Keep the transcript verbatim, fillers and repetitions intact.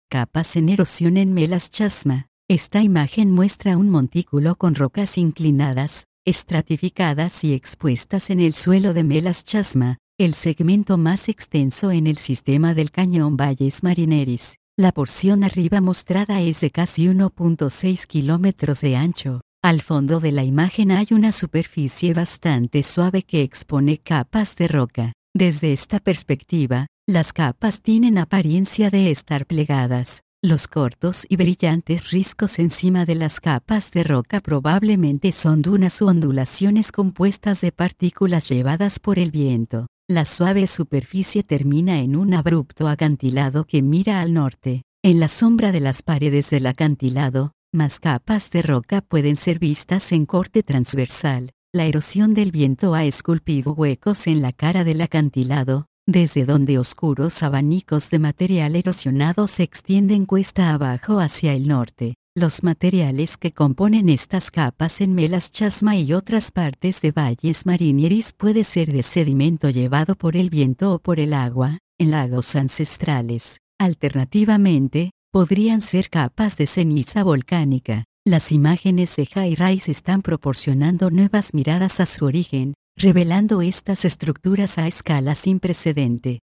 Capas en erosión en Melas Chasma. Esta imagen muestra un montículo con rocas inclinadas, estratificadas y expuestas en el suelo de Melas Chasma, el segmento más extenso en el sistema del cañón Valles Marineris. La porción arriba mostrada es de casi uno punto seis kilómetros de ancho. Al fondo de la imagen hay una superficie bastante suave que expone capas de roca. Desde esta perspectiva, las capas tienen apariencia de estar plegadas. Los cortos y brillantes riscos encima de las capas de roca probablemente son dunas u ondulaciones compuestas de partículas llevadas por el viento. La suave superficie termina en un abrupto acantilado que mira al norte. En la sombra de las paredes del acantilado, más capas de roca pueden ser vistas en corte transversal. La erosión del viento ha esculpido huecos en la cara del acantilado, desde donde oscuros abanicos de material erosionado se extienden cuesta abajo hacia el norte. Los materiales que componen estas capas en Melas Chasma y otras partes de Valles Marineris puede ser de sedimento llevado por el viento o por el agua, en lagos ancestrales. Alternativamente, podrían ser capas de ceniza volcánica. Las imágenes de High Rise están proporcionando nuevas miradas a su origen, revelando estas estructuras a escala sin precedente.